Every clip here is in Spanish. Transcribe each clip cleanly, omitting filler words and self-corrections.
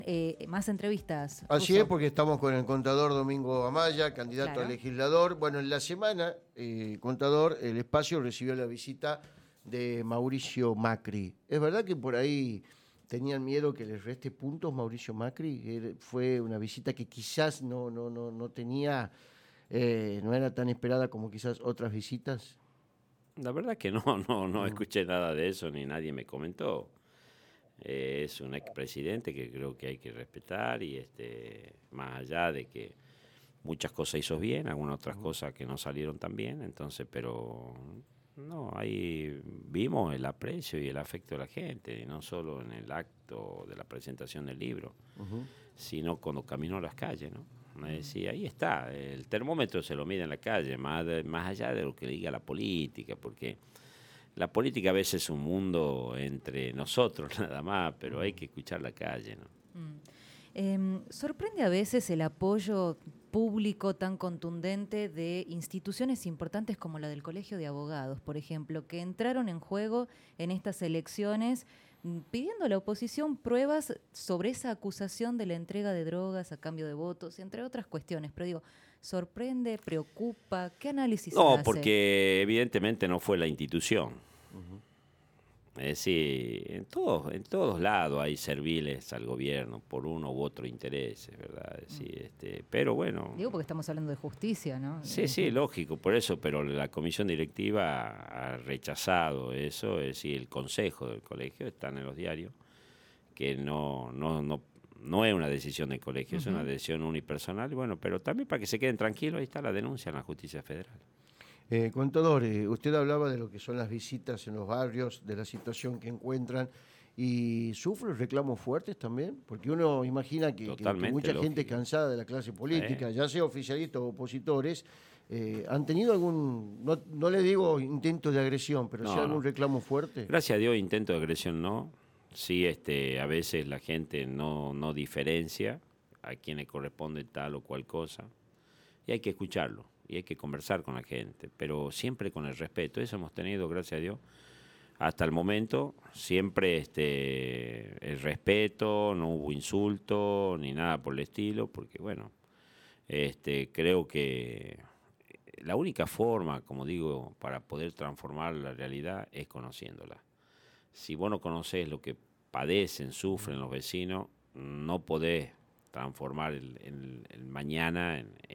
más entrevistas. Así Russo. es, porque estamos con el contador Domingo Amaya, candidato a Claro. legislador. Bueno, en la semana, contador, el espacio recibió la visita de Mauricio Macri. ¿Es verdad que por ahí tenían miedo que les reste puntos Mauricio Macri? Fue una visita que quizás no tenía, no era tan esperada como quizás otras visitas. La verdad que no, no escuché nada de eso, ni nadie me comentó. Es un expresidente que creo que hay que respetar y más allá de que muchas cosas hizo bien, algunas otras cosas que no salieron tan bien, entonces, pero no, ahí vimos el aprecio y el afecto de la gente, y no solo en el acto de la presentación del libro, sino cuando caminó a las calles, ¿no? Me decía, ahí está, el termómetro se lo mide en la calle, más allá de lo que diga la política, porque la política a veces es un mundo entre nosotros nada más, pero hay que escuchar la calle, ¿no? Sorprende a veces el apoyo público tan contundente de instituciones importantes como la del Colegio de Abogados, por ejemplo, que entraron en juego en estas elecciones pidiendo a la oposición pruebas sobre esa acusación de la entrega de drogas a cambio de votos, entre otras cuestiones. Pero digo, sorprende, preocupa, ¿qué análisis se No, hace? porque evidentemente no fue la institución. Es decir, en todos lados hay serviles al gobierno por uno u otro interés, ¿verdad? Es decir, pero bueno. Digo porque estamos hablando de justicia, ¿no? Sí, lógico, por eso, pero la comisión directiva ha rechazado eso, es decir, el consejo del colegio, están en los diarios, que no es una decisión del colegio, es una decisión unipersonal, y bueno, pero también para que se queden tranquilos, ahí está la denuncia en la justicia federal. Contador, usted hablaba de lo que son las visitas en los barrios, de la situación que encuentran, y sufre reclamos fuertes también, porque uno imagina que mucha gente lógico. cansada de la clase política, ya sea oficialistas o opositores, han tenido algún, no le digo intento de agresión, pero sí algún reclamo fuerte. Gracias a Dios, intento de agresión no. Sí, a veces la gente no diferencia a quién le corresponde tal o cual cosa, y hay que escucharlo. Y hay que conversar con la gente, pero siempre con el respeto. Eso hemos tenido, gracias a Dios, hasta el momento. Siempre el respeto, no hubo insulto ni nada por el estilo, porque bueno, creo que la única forma, como digo, para poder transformar la realidad es conociéndola. Si vos no conocés lo que padecen, sufren los vecinos, no podés transformar el mañana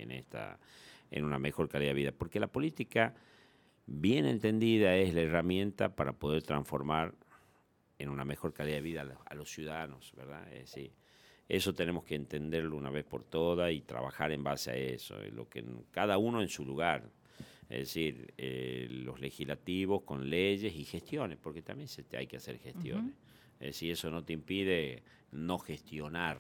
en una mejor calidad de vida. Porque la política, bien entendida, es la herramienta para poder transformar en una mejor calidad de vida a los ciudadanos, ¿verdad? Es decir, eso tenemos que entenderlo una vez por todas y trabajar en base a eso, lo que cada uno en su lugar. Es decir, los legislativos con leyes y gestiones, porque también hay que hacer gestiones. Es decir, eso no te impide no gestionar.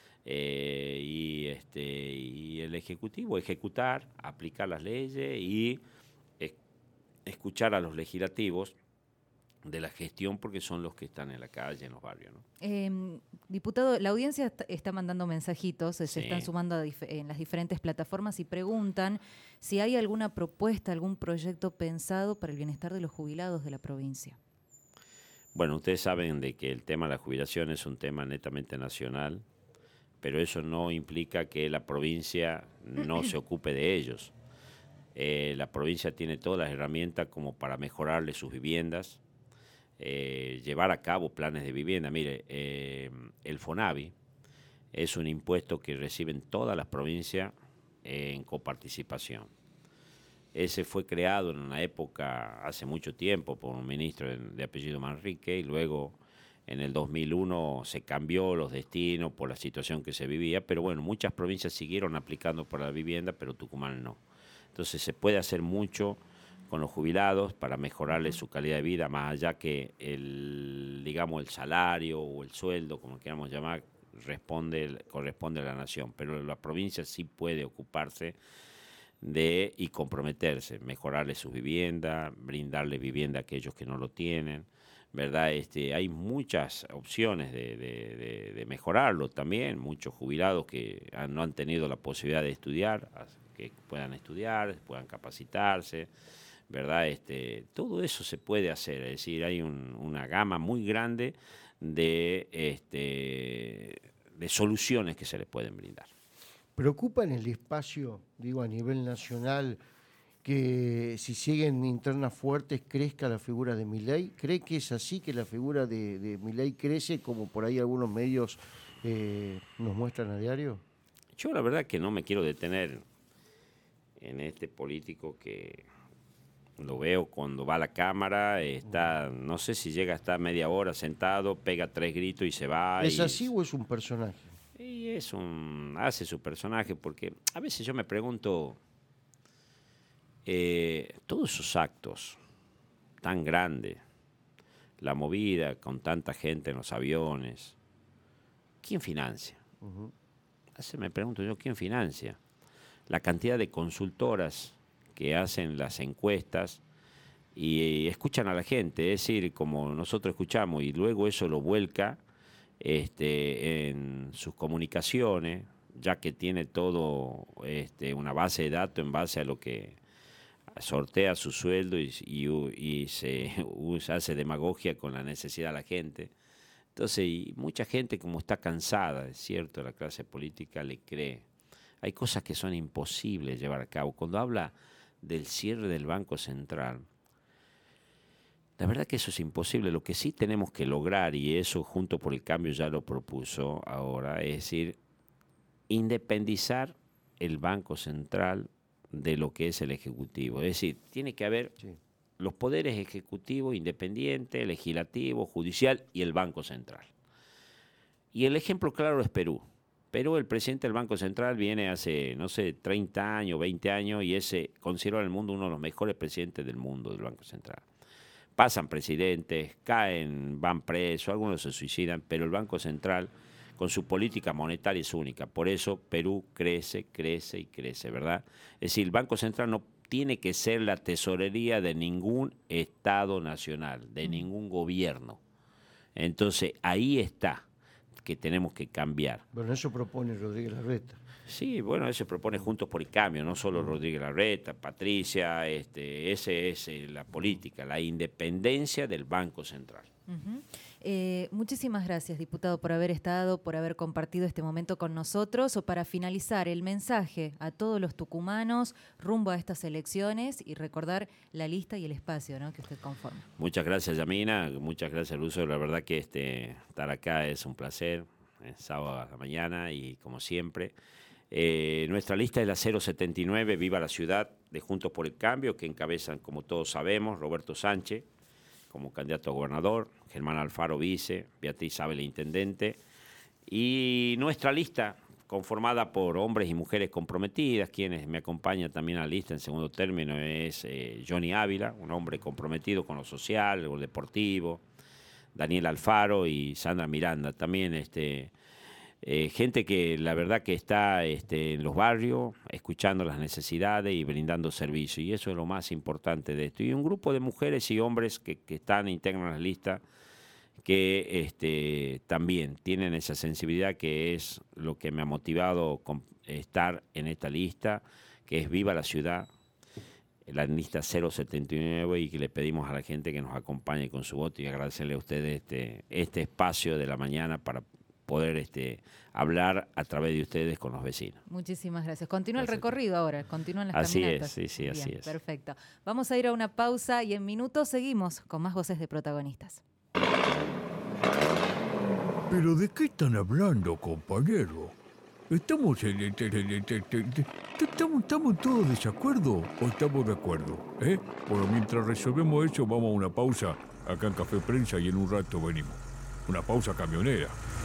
Y el Ejecutivo ejecutar, aplicar las leyes y escuchar a los legislativos de la gestión, porque son los que están en la calle, en los barrios, ¿no? Diputado, la audiencia está mandando mensajitos, se Sí. están sumando en las diferentes plataformas y preguntan si hay alguna propuesta, algún proyecto pensado para el bienestar de los jubilados de la provincia. Bueno, ustedes saben de que el tema de la jubilación es un tema netamente nacional, pero eso no implica que la provincia no se ocupe de ellos. La provincia tiene todas las herramientas como para mejorarle sus viviendas, llevar a cabo planes de vivienda. Mire, el FONAVI es un impuesto que reciben todas las provincias en coparticipación. Ese fue creado en una época, hace mucho tiempo, por un ministro de apellido Manrique, y luego en el 2001 se cambió los destinos por la situación que se vivía, pero bueno, muchas provincias siguieron aplicando para la vivienda, pero Tucumán no. Entonces se puede hacer mucho con los jubilados para mejorarles su calidad de vida, más allá que digamos, el salario o el sueldo, como queramos llamar, corresponde a la nación, pero la provincia sí puede ocuparse y comprometerse, mejorarles sus viviendas, brindarles vivienda a aquellos que no lo tienen, ¿verdad? Hay muchas opciones de mejorarlo también, muchos jubilados que no han tenido la posibilidad de estudiar, que puedan estudiar, puedan capacitarse, ¿verdad? Todo eso se puede hacer, es decir, hay una gama muy grande de soluciones que se les pueden brindar. ¿Preocupa en el espacio, digo, a nivel nacional, que si siguen internas fuertes crezca la figura de Milei? ¿Cree que es así, que la figura de Milei crece, como por ahí algunos medios nos muestran a diario? Yo la verdad que no me quiero detener en este político que lo veo cuando va a la cámara, está, no sé si llega a estar media hora sentado, pega 3 gritos y se va. ¿Es así o es un personaje? Y hace su personaje, porque a veces yo me pregunto, todos esos actos tan grandes, la movida con tanta gente en los aviones, ¿quién financia? Me pregunto yo, ¿quién financia? La cantidad de consultoras que hacen las encuestas y escuchan a la gente, es decir, como nosotros escuchamos, y luego eso lo vuelca en sus comunicaciones, ya que tiene todo una base de datos en base a lo que sortea su sueldo y se hace demagogia con la necesidad de la gente. Entonces, y mucha gente, como está cansada, es cierto, la clase política le cree. Hay cosas que son imposibles de llevar a cabo. Cuando habla del cierre del Banco Central, la verdad que eso es imposible. Lo que sí tenemos que lograr, y eso Juntos por el Cambio ya lo propuso ahora, es decir, independizar el Banco Central de lo que es el Ejecutivo. Es decir, tiene que haber los poderes ejecutivos independientes, legislativo, judicial y el Banco Central. Y el ejemplo claro es Perú. Perú, el presidente del Banco Central viene hace, no sé, 30 años, 20 años, y ese considera en el mundo uno de los mejores presidentes del mundo del Banco Central. Pasan presidentes, caen, van presos, algunos se suicidan, pero el Banco Central, con su política monetaria, es única. Por eso Perú crece, crece y crece, ¿verdad? Es decir, el Banco Central no tiene que ser la tesorería de ningún Estado nacional, de ningún gobierno. Entonces, ahí está que tenemos que cambiar. Bueno, eso propone Rodríguez Larreta. Sí, bueno, eso propone Juntos por el Cambio, no solo Rodríguez Larreta, Patricia, ese es la política, la independencia del Banco Central. Muchísimas gracias, diputado, por haber estado, por haber compartido este momento con nosotros. O para finalizar, el mensaje a todos los tucumanos rumbo a estas elecciones y recordar la lista y el espacio, ¿no?, que usted conforma. Muchas gracias, Yamina, muchas gracias, Lucio. La verdad que estar acá es un placer, es sábado a la mañana y como siempre. Nuestra lista es la 079, Viva la Ciudad, de Juntos por el Cambio, que encabezan, como todos sabemos, Roberto Sánchez como candidato a gobernador, Germán Alfaro vice, Beatriz Ávila intendente, y nuestra lista conformada por hombres y mujeres comprometidas. Quienes me acompañan también a la lista en segundo término es Johnny Ávila, un hombre comprometido con lo social, lo deportivo, Daniel Alfaro y Sandra Miranda, también gente que la verdad que está en los barrios escuchando las necesidades y brindando servicio, y eso es lo más importante de esto. Y un grupo de mujeres y hombres que integran la lista, que también tienen esa sensibilidad, que es lo que me ha motivado estar en esta lista, que es Viva la Ciudad, la lista 079, y que le pedimos a la gente que nos acompañe con su voto, y agradecerle a ustedes este espacio de la mañana para poder hablar a través de ustedes con los vecinos. Muchísimas gracias. Continúa el recorrido ahora, continúan las caminatas. Así es, sí, así es. Perfecto. Vamos a ir a una pausa y en minutos seguimos con más voces de protagonistas. ¿Pero de qué están hablando, compañero? ¿Estamos todos de desacuerdo o estamos de acuerdo? Bueno, mientras resolvemos eso, vamos a una pausa acá en Café Prensa y en un rato venimos. Una pausa camionera.